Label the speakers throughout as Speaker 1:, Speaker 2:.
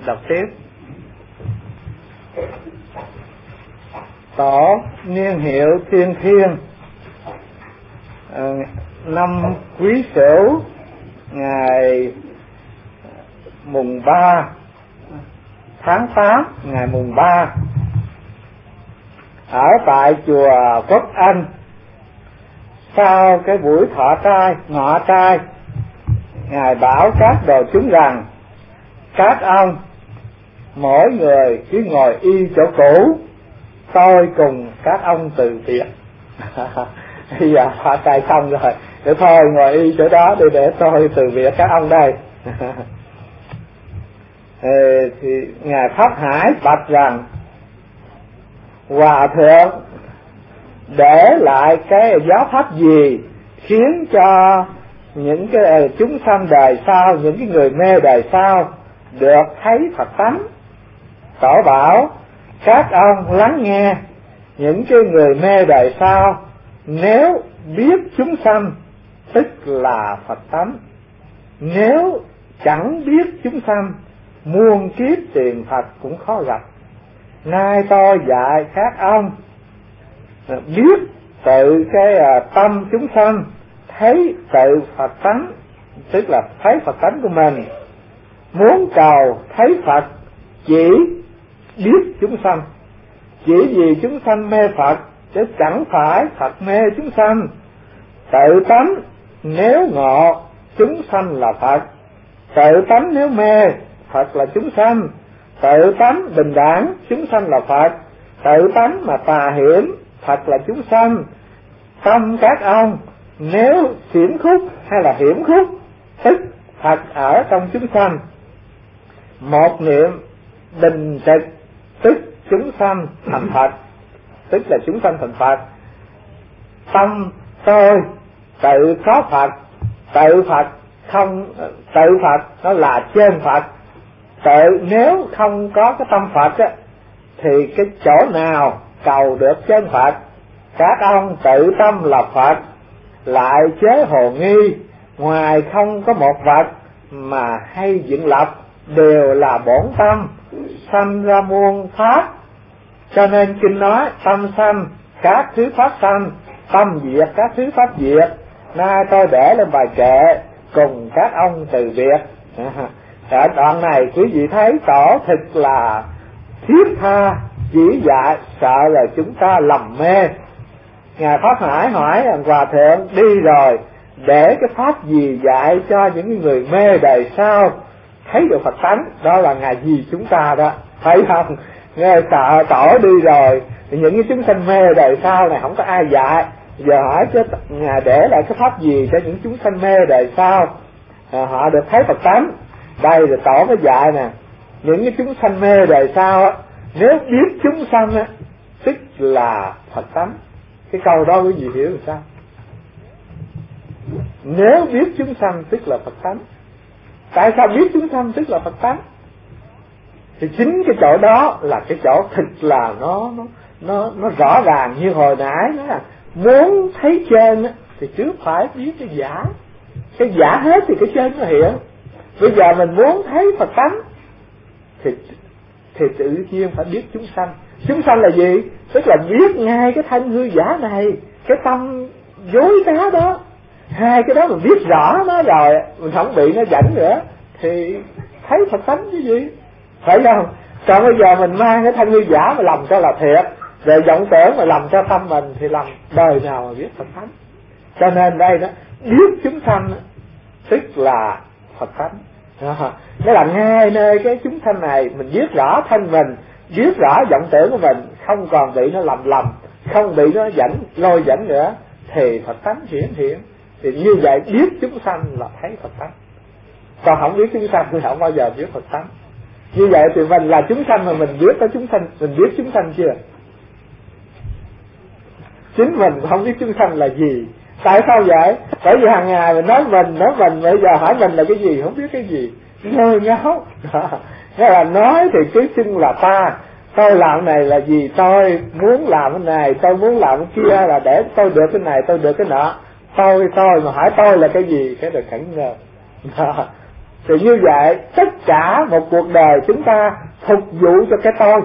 Speaker 1: Đọc tiếp. Tổ niên hiệu Thiên Thiên, năm Quý Sửu, ngày mùng 3 tháng 8, ngày mùng 3, ở tại chùa Quốc Anh. Sau cái buổi ngọ trai, Ngài bảo các đồ chúng rằng các ông mỗi người cứ ngồi y chỗ cũ, tôi cùng các ông từ biệt. Bây giờ thọ trai xong rồi, để thôi ngồi y chỗ đó để tôi từ biệt các ông đây. Thì Ngài Pháp Hải bạch rằng Hòa Thượng để lại cái giáo pháp gì khiến cho những cái chúng sanh đời sau, những cái người mê đời sau được thấy Phật tánh? Tổ bảo các ông lắng nghe, những cái người mê đời sau nếu biết chúng sanh tức là Phật tánh, nếu chẳng biết chúng sanh muôn kiếp tiền Phật cũng khó gặp. Nay tôi dạy các ông biết tự cái tâm chúng sanh, thấy tự Phật tánh, tức là thấy Phật tánh của mình. Muốn cầu thấy Phật chỉ biết chúng sanh, chỉ vì chúng sanh mê Phật chứ chẳng phải Phật mê chúng sanh. Tự tánh nếu ngộ chúng sanh là Phật, tự tánh nếu mê Phật là chúng sanh. Tự tánh bình đẳng chúng sanh là Phật, tự tánh mà tà hiểm Phật là chúng sanh. Tâm các ông nếu xiển khúc hay là hiểm khúc tức Phật ở trong chúng sanh. Một niệm bình trực tức chúng sanh thành Phật, tức là chúng sanh thành Phật. Tâm tôi tự có Phật, tự Phật không, tự Phật nó là trên Phật. Tự nếu không có cái tâm Phật á, thì cái chỗ nào cầu được trên Phật? Các ông tự tâm là Phật, lại chế hồ nghi, ngoài không có một vật mà hay dựng lập, đều là bổn tâm, sanh ra muôn pháp. Cho nên kinh nói tâm sanh các thứ pháp sanh, tâm diệt các thứ pháp diệt. Nay tôi để lên bài kệ cùng các ông từ biệt. Ở đoạn này quý vị thấy tổ thực là thiết tha chỉ dạy, sợ là chúng ta lầm mê. Ngài Pháp Hải hỏi Hòa Thượng đi rồi để cái pháp gì dạy cho những người mê đời sau thấy được Phật tánh? Đó là Ngài gì chúng ta đó, thấy không? Nghe sợ tổ đi rồi thì những cái chúng sanh mê đời sau này không có ai dạy. Giờ hỏi chứ Ngài để lại cái pháp gì cho những chúng sanh mê đời sau họ được thấy Phật tánh? Đây là tổ có dạy nè, những cái chúng sanh mê đời sau á, nếu biết chúng sanh á tức là Phật tánh. Cái câu đó quý vị hiểu làm sao? Nếu biết chúng sanh tức là Phật tánh. Tại sao biết chúng sanh tức là Phật tánh? Thì chính cái chỗ đó là cái chỗ thực là nó rõ ràng. Như hồi nãy nói là muốn thấy trên á, thì trước phải biết cái giả. Cái giả hết thì cái trên nó hiện. Bây giờ mình muốn thấy Phật tánh thì tự nhiên phải biết chúng sanh. Chúng sanh là gì? Tức là biết ngay cái thân hư giả này, cái tâm dối trá đó. Hai cái đó mình biết rõ nó rồi, mình không bị nó dẫn nữa thì thấy Phật tánh chứ gì, phải không? Còn bây giờ mình mang cái thân hư giả mà làm cho là thiệt, rồi vọng tưởng mà làm cho tâm mình thì làm đời nào mà biết Phật tánh. Cho nên đây đó, biết chúng sanh tức là Phật tánh. Nó là ngay nơi cái chúng sanh này mình biết rõ thân mình, biết rõ vọng tưởng của mình, không còn bị nó lầm, không bị nó lôi dẫn nữa, thì Phật tánh hiển hiện. Thì như vậy biết chúng sanh là thấy Phật tánh. Còn không biết chúng sanh thì không bao giờ biết Phật tánh. Như vậy thì mình là chúng sanh mà mình biết có chúng sanh, mình biết chúng sanh chưa? Chính mình không biết chúng sanh là gì. Tại sao vậy? Bởi vì hàng ngày mình nói mình, bây giờ hỏi mình là cái gì, không biết cái gì, ngơ ngáo. Thế là nói thì cứ xưng là ta, tôi làm này là gì, tôi muốn làm cái này, tôi muốn làm cái kia là để tôi được cái này, tôi được cái nọ. Tôi mà hỏi tôi là cái gì, cái là khẩn ngờ. Thì như vậy tất cả một cuộc đời chúng ta phục vụ cho cái tôi,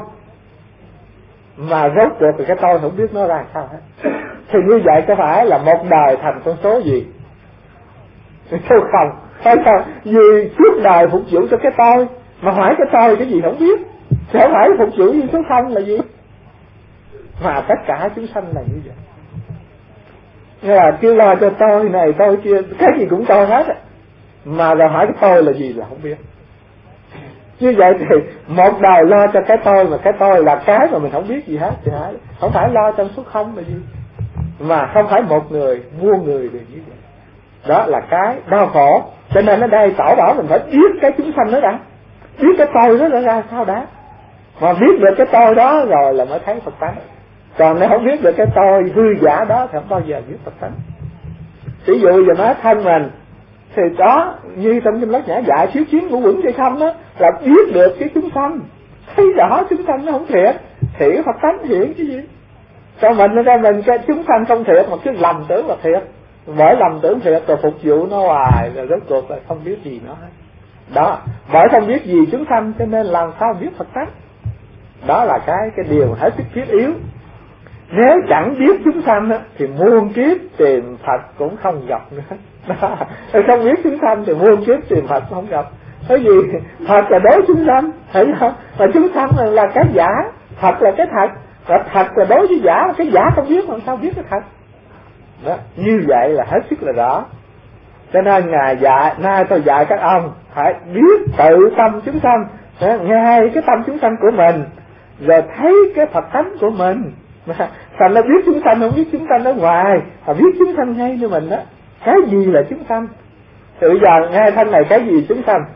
Speaker 1: mà rốt cuộc thì cái tôi không biết nó ra sao hết. Thì như vậy có phải là một đời thành con số gì? Số không. Phải sao? Vì suốt đời phục vụ cho cái tôi, mà hỏi cái tôi cái gì không biết, thì không phải phục vụ như số không là gì? Mà tất cả chúng sanh là như vậy. Nghe là kêu lo cho tôi này tôi kia, cái gì cũng tôi hết á, mà rồi hỏi cái tôi là gì là không biết. Như vậy thì một đời lo cho cái tôi, mà cái tôi là cái mà mình không biết gì hết thì không phải lo trong số không là gì. Mà không phải một người, muôn người đều như vậy. Đó là cái đau khổ. Cho nên ở đây tỏ rõ mình phải biết cái chúng sanh đó đã, biết cái tôi đó ra sao đã. Mà biết được cái tôi đó rồi là mới thấy Phật tánh. Còn nếu không biết được cái tôi hư giả đó thì không bao giờ biết Phật tánh. Ví dụ giờ nói thân mình, thì đó như trong kinh Lát Nhã dạy chiếu chiến ngũ quẩn chơi không đó, là biết được cái chúng sanh, thấy rõ chúng sanh nó không thiệt, thì Phật tánh hiện cái gì. Cho mình ra mình cái chúng sanh không thiệt mà cứ lầm tưởng là thiệt, bởi lầm tưởng thiệt rồi phục vụ nó hoài, rồi rốt cuộc là không biết gì nó hết. Đó, bởi không biết gì chúng sanh cho nên làm sao biết Phật tánh. Đó là cái điều hết sức thiết yếu. Nếu chẳng biết chúng sanh á, thì muôn kiếp tìm Phật cũng không gặp nữa. Đó. Không biết chúng sanh thì muôn kiếp tìm Phật cũng không gặp. Bởi vì Phật là đối chúng sanh, thấy không? Và chúng sanh là cái giả, Phật là cái thật. Và thật là đối với giả, cái giả không biết làm sao biết cái thật. Đó. Như vậy là hết sức là rõ. Cho nên Ngài dạy, nay tôi dạy các ông phải biết tự tâm chúng sanh, ngay cái tâm chúng sanh của mình, rồi thấy cái Phật tánh của mình. Thành nó biết chúng sanh không biết chúng sanh ở ngoài, mà biết chúng sanh ngay như mình đó. Cái gì là chúng sanh? Thì bây giờ nghe thân này cái gì chúng sanh?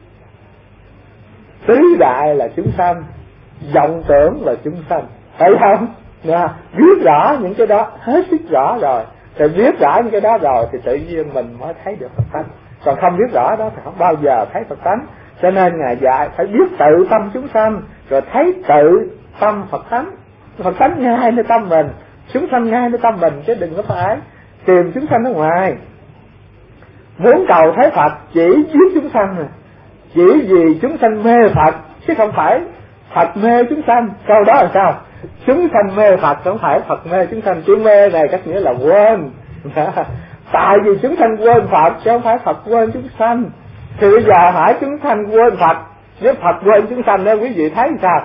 Speaker 1: Tứ đại là chúng sanh, vọng tưởng là chúng sanh, thấy không? Nha, biết rõ những cái đó hết sức rõ rồi, thì biết rõ những cái đó rồi thì tự nhiên mình mới thấy được Phật tánh. Còn không biết rõ đó thì không bao giờ thấy Phật tánh. Cho nên Ngài dạy phải biết tự tâm chúng sanh, rồi thấy tự tâm Phật tánh. Phật tánh ngay nơi tâm mình, chúng sanh ngay nơi tâm mình, chứ đừng có phải tìm chúng sanh ở ngoài. Muốn cầu thấy Phật chỉ giết chúng sanh rồi, chỉ vì chúng sanh mê Phật, chứ không phải Phật mê chúng sanh. Câu đó là sao? Chúng sanh mê Phật, không phải Phật mê chúng sanh. Chữ mê này cách nghĩa là quên. Tại vì chúng sanh quên Phật, chứ không phải Phật quên chúng sanh. Thì bây giờ hỏi chúng sanh quên Phật, nếu Phật quên chúng sanh đó quý vị thấy sao?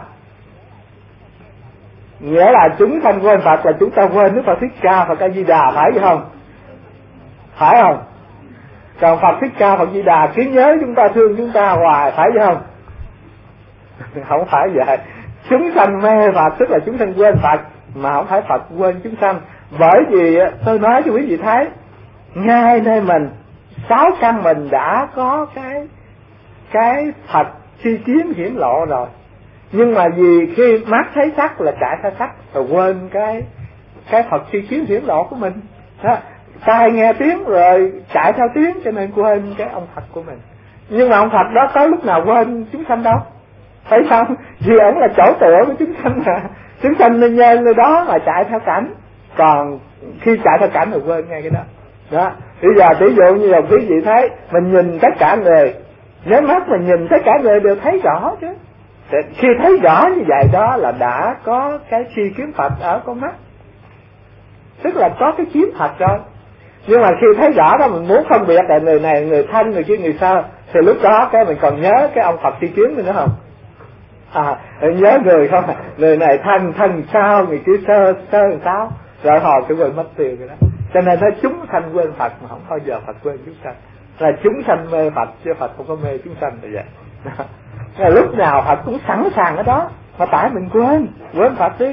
Speaker 1: Nghĩa là chúng sanh quên Phật là chúng ta quên Đức Phật Thích Ca, Phật A Di Đà, phải không? Phải không? Còn Phật Thích Ca, Phật Di Đà cứ nhớ chúng ta, thương chúng ta hoài, phải không? Không phải vậy. Chúng sanh mê Phật tức là chúng sanh quên Phật, mà không phải Phật quên chúng sanh. Bởi vì tôi nói cho quý vị thấy, ngay nơi mình, 6 căn mình đã có cái Phật tri kiến hiển lộ rồi. Nhưng mà vì khi mắt thấy sắc là chạy theo sắc, rồi quên cái Phật tri kiến hiển lộ của mình. Đó. Tai nghe tiếng rồi chạy theo tiếng, cho nên quên cái ông Phật của mình. Nhưng mà ông Phật đó có lúc nào quên chúng sanh đâu, phải không? Vì ổng là chỗ tựa của chúng sanh mà. Chúng sanh nên nhân nơi đó mà chạy theo cảnh. Còn khi chạy theo cảnh thì quên ngay cái đó. Đó. Bây giờ ví dụ như là quý vị thấy, mình nhìn tất cả người, nếu mắt mình nhìn tất cả người đều thấy rõ chứ. Khi thấy rõ như vậy đó là đã có cái tri kiến Phật ở con mắt, tức là có cái kiến Phật rồi. Nhưng mà khi thấy rõ đó mình muốn phân biệt là người này người thân, người kia người sao, thì lúc đó cái mình còn nhớ cái ông Phật tri kiến mình nữa không? Nhớ người không? Người này thân sao, người kia sơ sao, rồi hồi cái quên mất tiêu rồi đó. Cho nên nói chúng sanh quên Phật mà không bao giờ Phật quên chúng sanh. Là chúng sanh mê Phật chứ Phật không có mê chúng sanh là vậy. Là lúc nào Phật cũng sẵn sàng ở đó, mà tại mình quên Phật đi.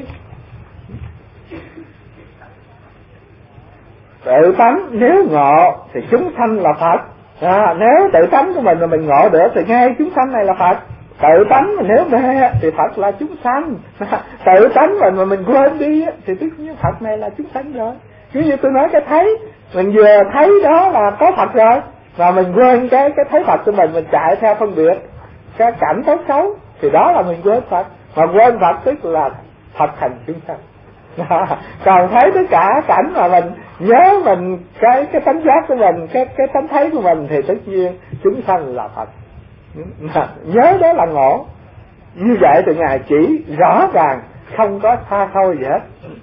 Speaker 1: Tự tánh nếu ngộ thì chúng sanh là Phật. Nếu tự tánh của mình mà mình ngộ được thì ngay chúng sanh này là Phật. Tự tánh mà nếu mê thì Phật là chúng sanh. Tự tánh mà mình quên đi thì tất nhiên Phật này là chúng sanh rồi. Cứ như tôi nói cái thấy, mình vừa thấy đó là có Phật rồi, và mình quên cái thấy Phật của mình chạy theo phân biệt cái cảnh tốt xấu, thì đó là mình quên Phật. Mà quên Phật tức là Phật thành chúng sanh. Còn thấy tất cả cảnh mà nhớ mình cái tánh giác của mình, cái tánh thấy của mình, thì tất nhiên chúng sanh là Phật. Nhớ đó là ngộ. Như vậy thì Ngài chỉ rõ ràng, không có xa xôi gì hết.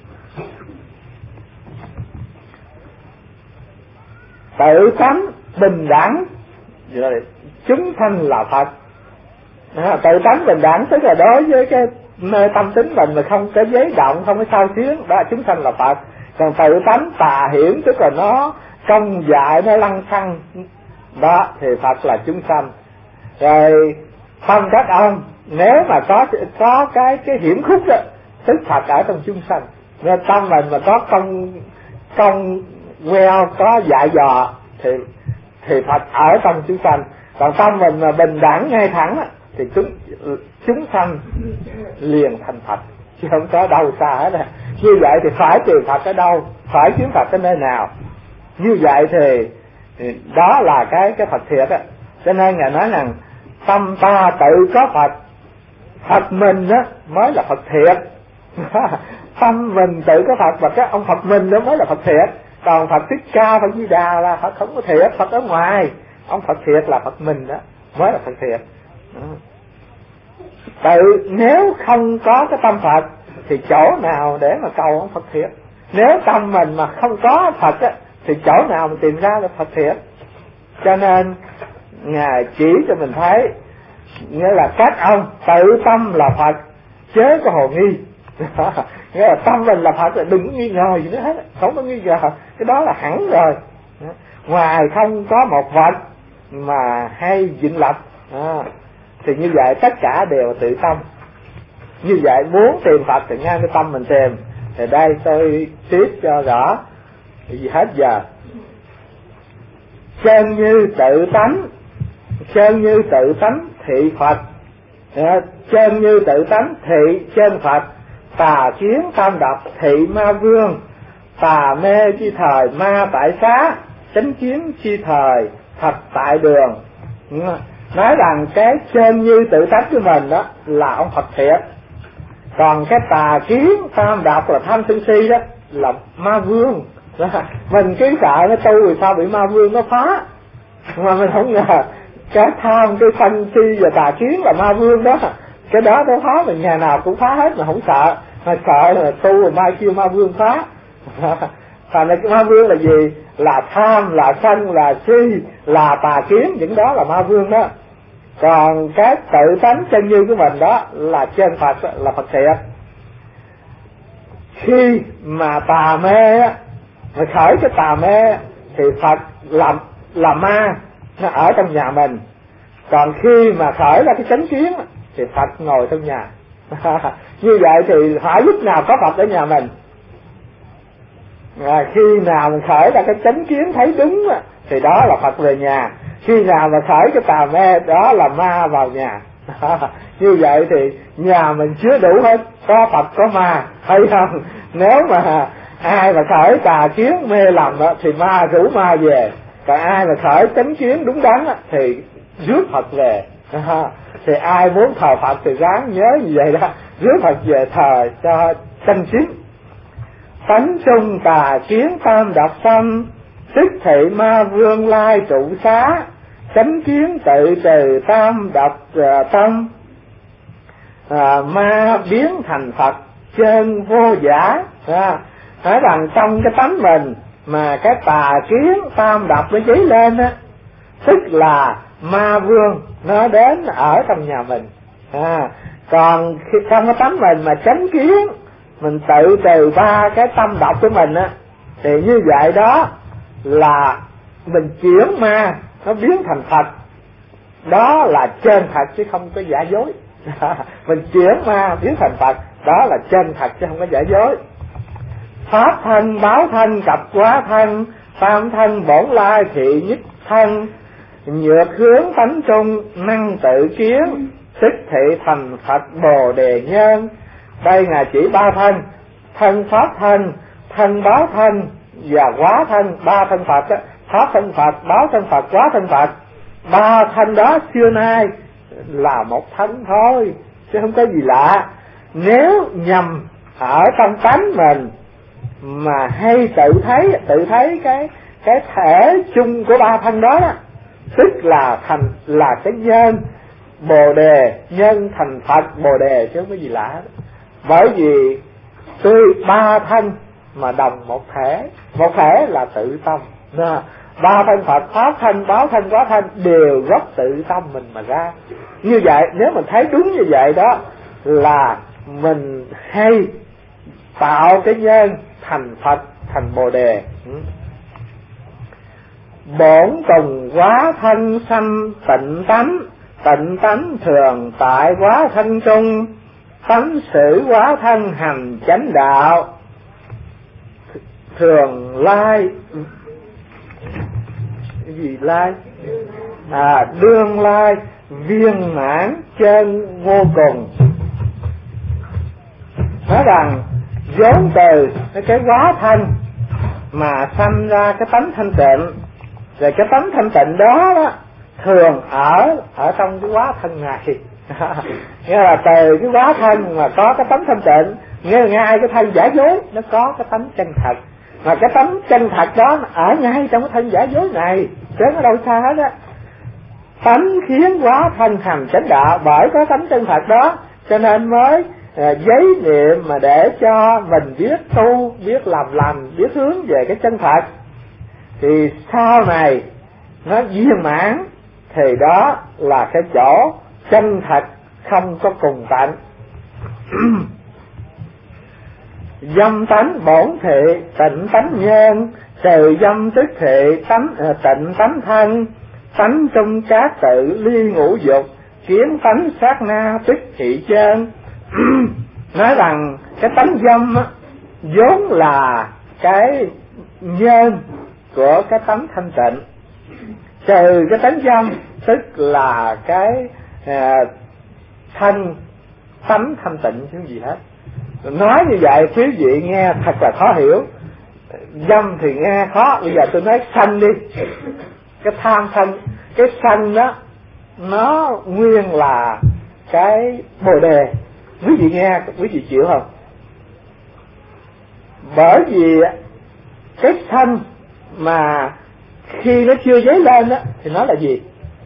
Speaker 1: Tự tánh bình đẳng, rồi chúng sanh là Phật. Tự tánh bình đẳng tức là đối với cái nơi tâm tính mình mà không có giấy động, không có sao xuyến, đó là chúng sanh là Phật. Còn tự tánh tà hiển tức là nó công dại, nó lăng xăng, đó thì Phật là chúng sanh. Rồi tâm các ông nếu mà có cái hiểm khúc đó, tức Phật ở trong chúng sanh. Nên tâm mình mà có công queo, có dại dò thì Phật ở trong chúng sanh. Còn tâm mình mà bình đẳng ngay thẳng thì chúng sanh liền thành Phật, chứ không có đâu xa hết. Như vậy thì phải tìm Phật ở đâu, phải kiếm Phật ở nơi nào. Như vậy thì đó là cái Phật thiệt á. Cho nên Ngài nói rằng tâm ta tự có Phật, Phật mình á mới là Phật thiệt. Tâm mình tự có Phật, và cái ông Phật mình đó mới là Phật thiệt. Còn Phật Thích Ca, Phật Di Đà là Phật không có thiệt, Phật ở ngoài. Ông Phật thiệt là Phật mình đó mới là Phật thiệt. Tự nếu không có cái tâm Phật thì chỗ nào để mà cầu ông Phật thiệt? Nếu tâm mình mà không có Phật á, thì chỗ nào mà tìm ra được Phật thiệt? Cho nên Ngài chỉ cho mình thấy, nghĩa là các ông tự tâm là Phật, chớ có hồ nghi. Nghĩa là tâm mình là Phật, đừng có nghi ngờ gì nữa hết, không có nghi ngờ, cái đó là hẳn rồi. Ngoài không có một vật mà hay vĩnh lập, thì như vậy tất cả đều là tự tâm. Như vậy muốn tìm Phật thì ngay cái tâm mình tìm. Thì đây tôi tiếp cho rõ gì hết giờ. Chân như tự tánh, chân như tự tánh thị Phật, chân như tự tánh thị chân Phật. Tà kiến tam độc thị ma vương, tà mê chi thời ma tại xá, chánh kiến chi thời thật tại đường. Nói rằng cái chân như tự tánh của mình đó là ông Phật thiệt. Còn cái tà kiến tam độc là tham sân si đó là ma vương. Mình cứ sợ nó tu rồi sao bị ma vương nó phá, mà mình không ngờ cái tham, cái sân si và tà kiến là ma vương đó. Cái đó nó phá mình nhà nào cũng phá hết mà không sợ. Mà sợ là tu rồi mai kia ma vương phá. Thành ra cái ma vương là gì? Là tham, là sân, là si, là tà kiến, những đó là ma vương đó. Còn cái tự tánh chân như của mình đó là chân Phật, là Phật thiệt. Khi mà tà mê á, mà khởi cái tà mê thì Phật là ma, nó ở trong nhà mình. Còn khi mà khởi ra cái chánh kiến thì Phật ngồi trong nhà. Như vậy thì phải lúc nào có Phật ở nhà mình. Khi nào mình khởi ra cái chánh kiến thấy đúng thì đó là Phật về nhà. Khi nào mà khởi cái tà mê đó là ma vào nhà. Như vậy thì nhà mình chứa đủ hết, có Phật có ma, thấy không? Nếu mà ai mà khởi tà kiến mê lầm thì ma rủ ma về. Còn ai mà khởi chánh kiến đúng đắn thì rước Phật về. Thì ai muốn thờ Phật thì ráng nhớ như vậy đó, rước Phật về thờ cho chân chính. Tánh trung tà kiến tam độc tâm, tức thị ma vương lai trụ xá, chánh kiến tự trừ tam độc tâm, ma biến thành Phật chân vô giả. Nói rằng trong cái tánh mình mà cái tà kiến tam độc nó dấy lên á, tức là ma vương nó đến ở trong nhà mình. Còn khi trong cái tánh mình mà chánh kiến, mình tự trừ ba cái tâm độc của mình á, thì như vậy đó là mình chuyển ma nó biến thành Phật. Đó là chân thật chứ không có giả dối. Mình chuyển ma biến thành Phật, đó là chân thật chứ không có giả dối. Pháp thân, báo thân, cặp quá thân, tam thân, bổn lai, thị nhất thân, nhược hướng tánh trung, năng tự kiến, tức thị thành Phật Bồ Đề Nhân. Đây Ngài chỉ ba thân: thân pháp thân, thân báo thân và quá thân. Ba thân Phật đó, pháp thân Phật, báo thân Phật, quá thân Phật. Ba thân đó xưa nay là một thân thôi, chứ không có gì lạ. Nếu nhầm ở trong tánh mình mà hay tự thấy cái thể chung của ba thân đó, tức là cái nhân Bồ Đề, nhân thành Phật Bồ Đề chứ không có gì lạ. Bởi vì ba thân mà đồng một thể là tự tâm. Ba thân Phật, pháp thân, báo thân, quá thân đều gốc tự tâm mình mà ra. Như vậy nếu mình thấy đúng như vậy đó là mình hay tạo cái nhân thành Phật, thành Bồ Đề. Bổn cùng quá thân sanh tịnh tánh thường tại quá thân trung, tánh xử quá thân hành chánh đạo, thường lai gì lai đương lai viên mãn chân vô cùng. Nói rằng vốn từ cái quá thân mà sanh ra cái tánh thanh tịnh, rồi cái tánh thanh tịnh đó thường ở trong cái quá thân này. Nghĩa là từ cái quá thân mà có cái tánh thanh tịnh, nghe ngay cái thân giả dối nó có cái tánh chân thật, mà cái tánh chân thật đó ở ngay trong cái thân giả dối này, chứ nó đâu xa hết á. Tánh khiến quá thân hành chánh đạo, bởi có tánh chân thật đó cho nên mới giấy niệm mà để cho mình biết tu, biết làm lành, biết hướng về cái chân thật. Thì sau này nó viên mãn thì đó là cái chỗ chân thật không có cùng tận. Dâm tánh bổn thị tịnh tánh nhân, trừ dâm tức thị tịnh tánh thân, tánh trung các tự ly ngũ dục, kiến tánh sát na tức thị chân. Nói rằng cái tánh dâm vốn là cái nhân của cái tánh thanh tịnh, trừ cái tánh dâm tức là cái tánh thanh tịnh chứ gì hết. Nói như vậy quý vị nghe thật là khó hiểu. Dâm thì nghe khó, bây giờ tôi nói sanh đi. Cái tham sanh, cái sanh đó nó nguyên là cái Bồ Đề. Quý vị nghe, quý vị chịu không? Bởi vì cái sanh mà khi nó chưa dấy lên đó thì nó là gì?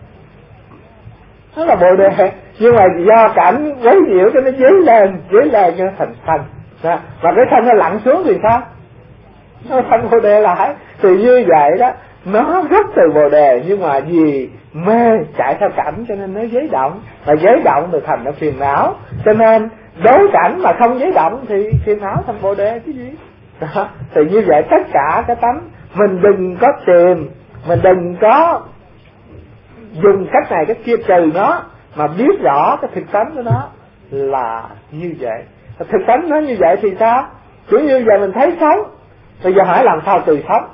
Speaker 1: Nó là Bồ Đề, nhưng mà do cảnh quấy nhiễu cho nó dấy lên cho nó thành sanh. Và cái sanh nó lặn xuống thì sao? Nó thành Bồ Đề lại. Thì như vậy đó, nó rất từ Bồ Đề, nhưng mà vì mê chạy theo cảnh cho nên nó dấy động, và dấy động thì thành nó phiền não. Cho nên đối cảnh mà không dấy động thì phiền não thành Bồ Đề chứ gì. Đó. Thì như vậy tất cả cái tánh mình đừng có tìm, mình đừng có dùng cách này cách kia trừ nó, mà biết rõ cái thực tánh của nó là như vậy. Thực tánh nó như vậy thì sao? Cứ như vậy mình thấy sống, bây giờ hỏi làm sao từ sống?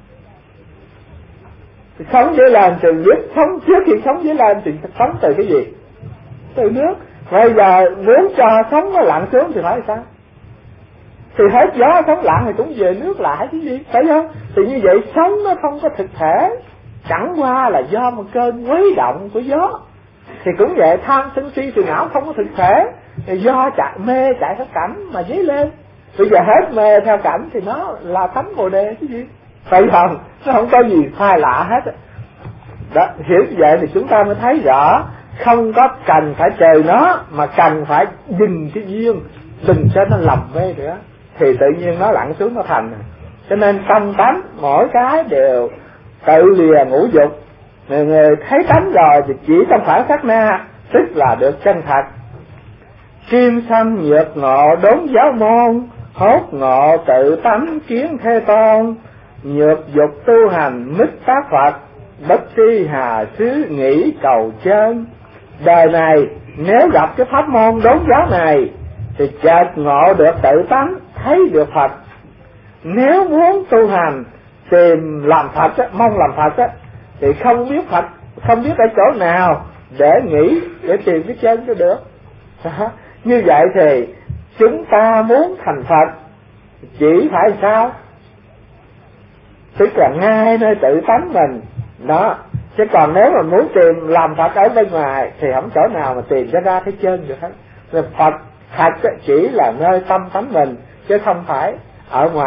Speaker 1: Thì sống dễ làm từ nước, sống trước khi sống dễ làm thì sống từ cái gì? Từ nước. Bây giờ muốn cho sống nó lặn xuống thì phải sao? Thì hết gió sống lặn thì cũng về nước lại chứ gì, phải không? Thì như vậy sống nó không có thực thể, chẳng qua là do một cơn quấy động của gió. Thì cũng vậy, tham sân si phiền não không có thực thể, thì do mê chạy theo cảnh mà dấy lên. Bây giờ hết mê theo cảnh thì nó là tánh Bồ Đề chứ gì, phải không? Nó không có gì sai lạ hết. Đó, hiểu như vậy thì chúng ta mới thấy rõ, không có cần phải trừ nó, mà cần phải dừng cái duyên, đừng cho nó lầm mê nữa, thì tự nhiên nó lặn xuống nó thành. Cho nên tâm tánh mỗi cái đều tự lìa ngũ dục. Người thấy tánh rồi thì chỉ trong khoảng sát na, tức là được chân thật. Kim sanh nhược ngộ đốn giáo môn, hốt ngộ tự tánh kiến thế tôn, nhược dục tu hành mít tác Phật, bất tri hà xứ nghĩ cầu chân. Đời này nếu gặp cái pháp môn đốn giáo này thì chợt ngộ được tự tánh, thấy được Phật. Nếu muốn tu hành tìm làm Phật á, mong làm Phật á, thì không biết Phật, không biết ở chỗ nào để nghĩ, để tìm cái chân cho được. Như vậy thì chúng ta muốn thành Phật chỉ phải sao? Tức là ngay nơi tự tánh mình đó. Chứ còn nếu mà muốn tìm làm Phật ở bên ngoài thì không chỗ nào mà tìm ra cái chân được hết. Phật thật chỉ là nơi tâm tánh mình, chứ không phải ở ngoài.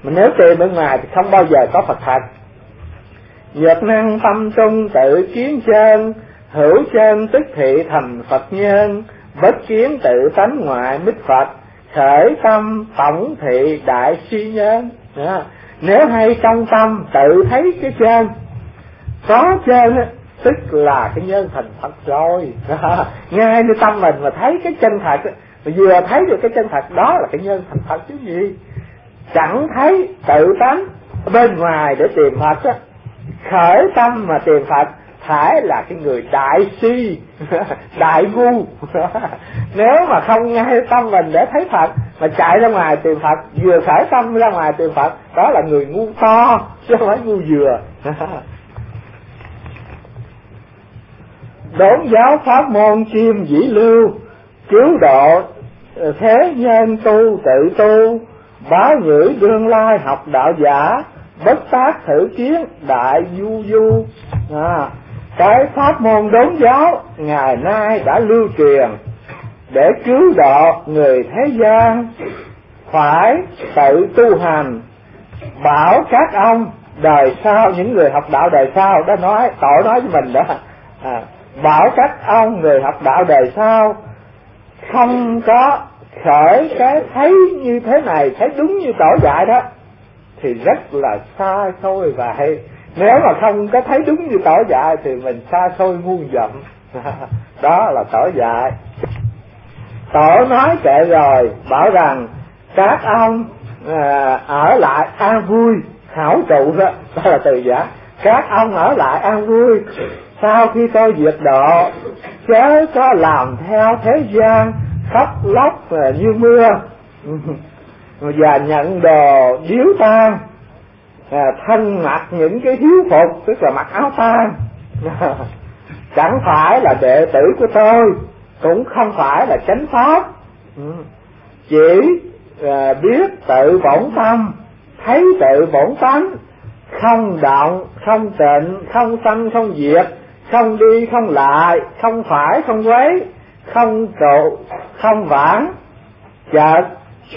Speaker 1: mà nếu tìm bên ngoài thì không bao giờ có Phật thật. Nhược năng tâm trung tự kiến chân, hữu chân tức thị thành Phật nhân, bất kiến tự tánh ngoại mít Phật, khởi tâm tổng thị đại si nhân. Nếu hay trong tâm tự thấy cái chân, có chân tức là cái nhân thành Phật rồi. Ngay như tâm mình mà thấy cái chân thật, mà vừa thấy được cái chân thật đó là cái nhân thành Phật chứ gì. Chẳng thấy tự tánh bên ngoài để tìm Phật á, khởi tâm mà tìm Phật phải là cái người đại si, đại ngu. Nếu mà không ngay tâm mình để thấy Phật mà chạy ra ngoài tìm Phật, vừa khởi tâm ra ngoài tìm Phật, đó là người ngu to chứ không phải ngu vừa. Đốn giáo pháp môn chim dĩ lưu, cứu độ thế nhân tu tự tu, báo nhữ đương lai học đạo giả, bất tác thử kiến đại du du. Cái pháp môn đốn giáo ngày nay đã lưu truyền để cứu độ người thế gian, phải tự tu hành. Bảo các ông đời sau, những người học đạo đời sau đã nói, tội nói với mình đó, bảo các ông người học đạo đời sau không có khởi cái thấy như thế này, thấy đúng như tổ dạy đó thì rất là xa xôi vậy. Nếu mà không có thấy đúng như tổ dạy thì mình xa xôi muôn dặm. Đó là tổ dạy. Tổ nói kệ rồi, bảo rằng các ông ở lại an vui, hảo trụ đó, đó là từ giả. Các ông ở lại an vui, sau khi tôi diệt độ, chớ có làm theo thế gian khóc lóc như mưa, và nhận đồ điếu tang, thân mặc những cái hiếu phục, tức là mặc áo tang. Chẳng phải là đệ tử của tôi, cũng không phải là chánh pháp, chỉ biết tự bổn tâm, thấy tự bổn tánh, không động, không tịnh, không sanh, không diệt, không đi, không lại, không phải, không quấy, không trụ, không vãng. Chợt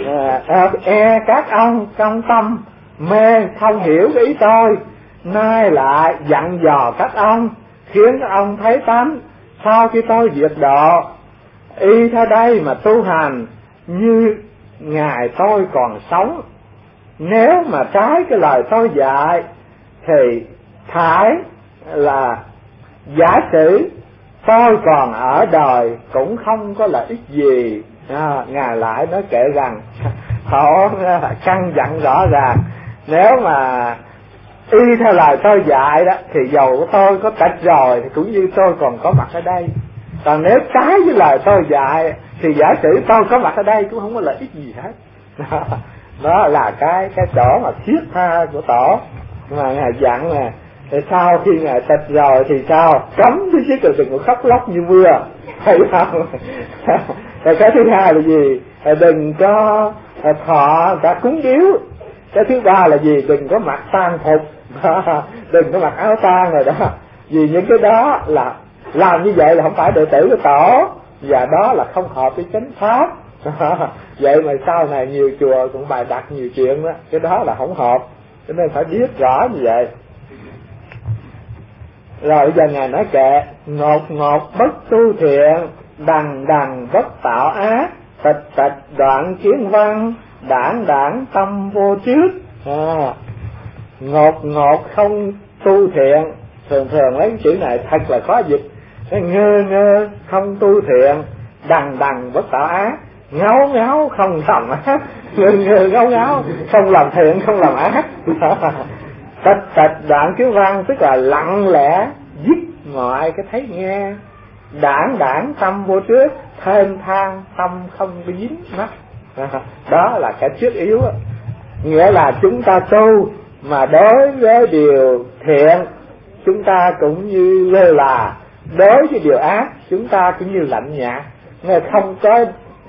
Speaker 1: các ông trong tâm mê không hiểu cái ý tôi, nay lại dặn dò các ông, khiến các ông thấy tánh sau khi tôi diệt độ, y theo đây mà tu hành như ngày tôi còn sống. Nếu mà trái cái lời tôi dạy thì phải là giả sử tôi còn ở đời cũng không có lợi ích gì. Ngài lại nói kệ rằng họ căn dặn rõ ràng, nếu mà y theo lời tôi dạy đó thì dầu tôi có tạch rồi thì cũng như tôi còn có mặt ở đây. Còn nếu trái với lời tôi dạy thì giả sử tôi có mặt ở đây cũng không có lợi ích gì hết. Đó là cái chỗ mà thiết tha của tổ mà Ngài dặn nè. Thì sau khi Ngài tịch rồi thì sao? Cấm thứ nhất là đừng có khóc lóc như mưa, thấy không? Rồi cái thứ hai là gì? Đừng có thọ cả cúng điếu. Cái thứ ba là gì? Đừng có mặc tang phục, đừng có mặc áo tang rồi đó. Vì những cái đó là làm như vậy là không phải đệ tử của tổ, và đó là không hợp với chánh pháp. Vậy mà sau này nhiều chùa cũng bài đặt nhiều chuyện đó, cái đó là không hợp, cho nên phải biết rõ như vậy. Rồi bây giờ Ngài nói kệ: ngột ngột bất tu thiện, đằng đằng bất tạo ác, tịch tịch đoạn kiến văn, đảng đảng tâm vô trước. Ngột ngột không tu thiện, thường thường lấy cái chữ này thật là khó dịch. Ngơ ngơ không tu thiện, đằng đằng bất tạo ác, ngáo ngáo không làm ác, ngơ ngơ ngáo ngáo không làm thiện không làm ác. Tịch tịch đoạn kiến văn tức là lặng lẽ dứt mọi cái thấy nghe, đảng đảng tâm vô trước, thênh thang tâm không biến mất. Đó là cái trước yếu. Nghĩa là chúng ta tu mà đối với điều thiện chúng ta cũng như lơ là, đối với điều ác chúng ta cũng như lạnh nhạt, nên không có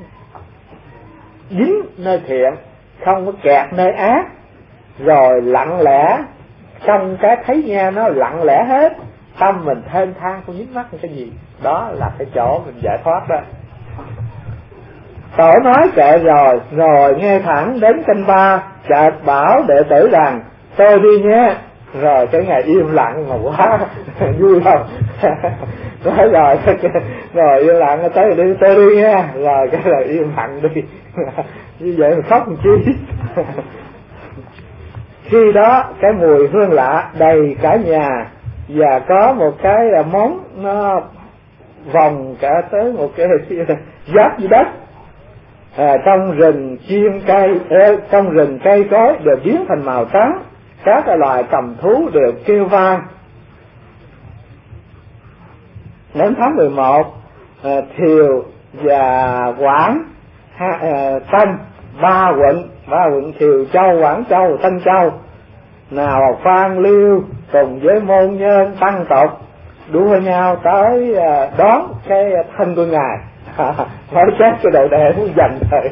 Speaker 1: dính nơi thiện, không có kẹt nơi ác, rồi lặng lẽ trong cái thấy nghe nó lặng lẽ hết, tâm mình thênh thang không dính mắc cái gì. Đó là cái chỗ mình giải thoát đó. Tổ nói kệ rồi nghe thẳng đến canh 3, chợt bảo đệ tử rằng tôi đi nhé. Rồi cái ngày im lặng mà quá vui không? Nói rồi im lặng tới đi, tôi đi nha. Rồi cái là im lặng đi. Như vậy mà khóc làm chi? Khi đó cái mùi hương lạ đầy cả nhà, và có một cái món nó vòng cả tới một cái giáp dưới đất. Trong rừng chim cây, trong rừng cây cối đều biến thành màu trắng, các loài cầm thú đều kêu vang. Đến tháng 11, Thiều và Quảng, Tân, ba quận Thiều Châu, Quảng Châu, Tân Châu, nào Phan Liêu cùng với môn nhân tăng tộc đua nhau tới đón cái thân của ngài. Nói chết cái đầu đề muốn dành rồi.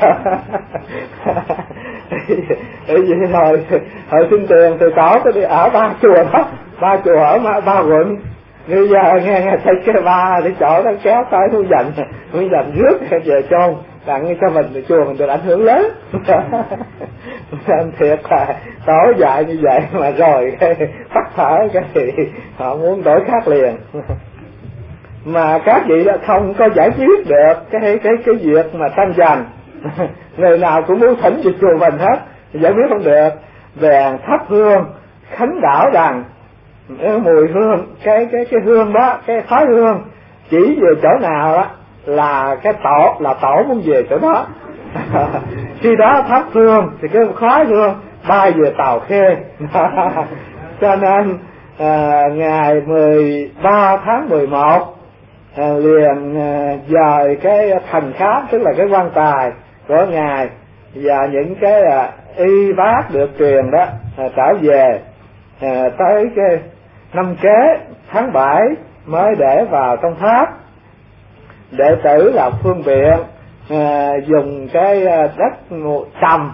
Speaker 1: Hồi xin tiền thì có cái đi ở 3 chùa đó, 3 chùa ở 3 quận. Bây giờ nghe thấy cái 3 để chỗ nó kéo tới muốn dành rước về chôn, tặng cho mình chùa mình được ảnh hưởng lớn. Nên thiệt là tối dạy như vậy mà rồi tắt thở cái thì họ muốn đổi khác liền. Mà các vị đã không có giải quyết được cái việc mà tranh giành. Người nào cũng muốn thỉnh về chùa mình hết, giải quyết không được. Bèn thắp hương khấn đảo rằng mùi hương, cái hương đó, cái khói hương chỉ về chỗ nào đó là cái tổ muốn về chỗ đó. Khi đó thắp hương thì cái khói hương bay về Tàu Khê. Cho nên ngày 13 tháng 11 liền dời cái thành khám, tức là cái quan tài của ngài và những cái y bác được truyền đó trở về, tới cái năm kế tháng 7 mới để vào trong tháp. Đệ tử là Phương Biện dùng cái đất trầm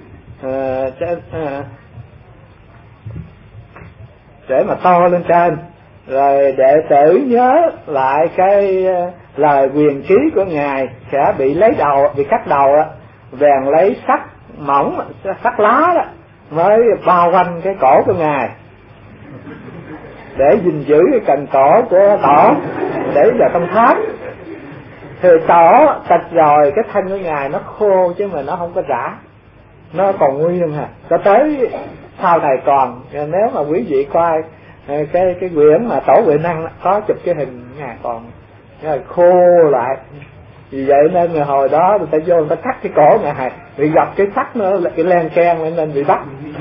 Speaker 1: để mà to lên trên. Rồi đệ tử nhớ lại cái lời quyền ký của ngài sẽ bị cắt đầu đó, bèn lấy sắt mỏng, sắt lá đó mới bao quanh cái cổ của ngài để gìn giữ cái cành cổ của tổ để vào trong tháp. Thì tổ tạch rồi cái thân của ngài nó khô chứ mà nó không có rã, nó còn nguyên hả. Cho tới sau này còn, nếu mà quý vị coi cái quyển mà Tổ Huệ Năng có chụp cái hình ngài còn khô lại. Vì vậy nên người hồi đó người ta vô người ta cắt cái cổ ngài, bị gặp cái sắt nó cái len keng nên bị bắt.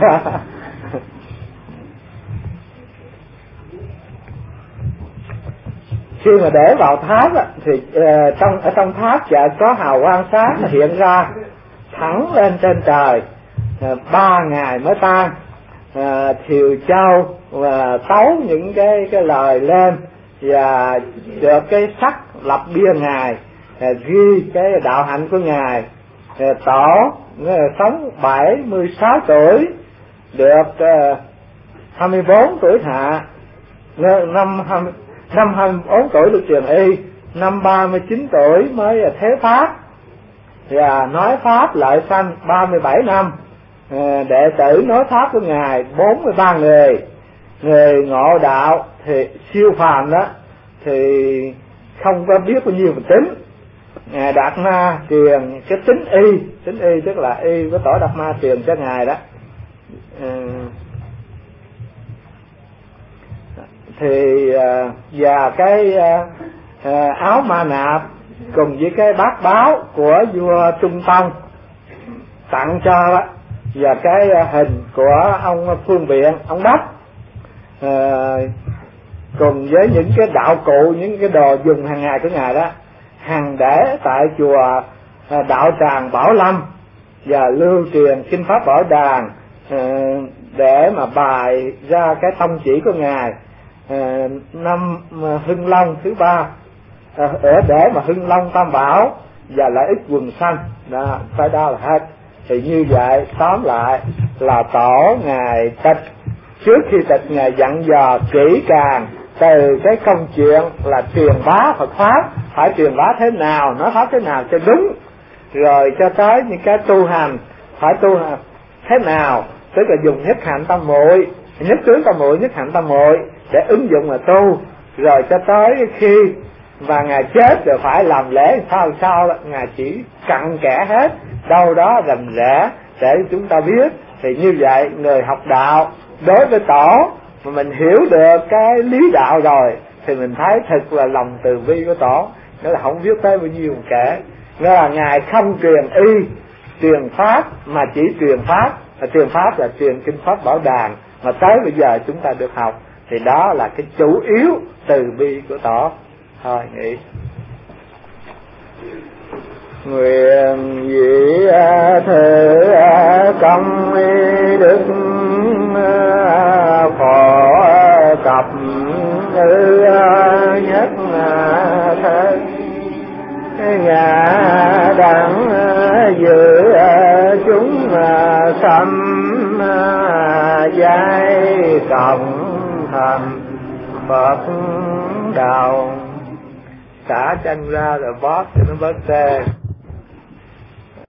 Speaker 1: Khi mà để vào tháp thì ở trong tháp chợt có hào quang sáng hiện ra thẳng lên trên trời. 3 ngày mới tan. Thiều Châu và tấu những cái lời lên và được cái sắc lập bia ngài, ghi cái đạo hạnh của ngài. Tổ sống 76 tuổi, được 24 tuổi hạ, năm 24 tuổi được truyền y, năm 39 tuổi mới thế pháp và nói pháp lợi sanh 37 năm. Đệ tử nói pháp của ngài 43 người ngộ đạo thì siêu phàm đó thì không có biết bao nhiêu mình tính. Ngài Đạt Ma truyền cái tính y tức là y của Tổ Đạt Ma truyền cho ngài đó. Thì và cái áo ma nạp cùng với cái bát báo của vua Trung Tông tặng cho đó, và cái hình của ông Phương Biện, ông Đốc, cùng với những cái đạo cụ, những cái đồ dùng hàng ngày của ngài đó, hằng để tại chùa Đạo Tràng Bảo Lâm và lưu truyền kinh pháp Bảo Đàn để mà bài ra cái tông chỉ của ngài. Năm Hưng Long thứ 3 để mà Hưng Long Tam Bảo và lợi ích quần sanh đó, phải đó là hết. Thì như vậy tóm lại là Tổ ngài tịch, trước khi tịch ngài dặn dò kỹ càng từ cái công chuyện là truyền bá Phật pháp, phải truyền bá thế nào, nói pháp thế nào cho đúng, rồi cho tới những cái tu hành phải tu hành thế nào, tức là dùng nhất hạnh tam muội, nhất tướng tam muội, nhất hạnh tam muội để ứng dụng là tu, rồi cho tới khi và Ngài chết rồi phải làm lễ sao Ngài chỉ cặn kẽ hết, đâu đó rành rẽ để chúng ta biết. Thì như vậy người học đạo đối với tổ mà mình hiểu được cái lý đạo rồi thì mình thấy thật là lòng từ bi của tổ, nó là không biết tới bao nhiêu kể. Nó là Ngài không truyền y truyền pháp mà chỉ truyền pháp, và truyền pháp là truyền kinh pháp Bảo Đàn mà tới bây giờ chúng ta được học. Thì đó là cái chủ yếu từ bi của tổ. Thôi nghĩ nguyện vị thử công đức phổ cập nhất thế ngã đẳng dự chúng sanh giai cộng thành Phật đạo. Xả chân ra rồi bóp cho nó bớt tê.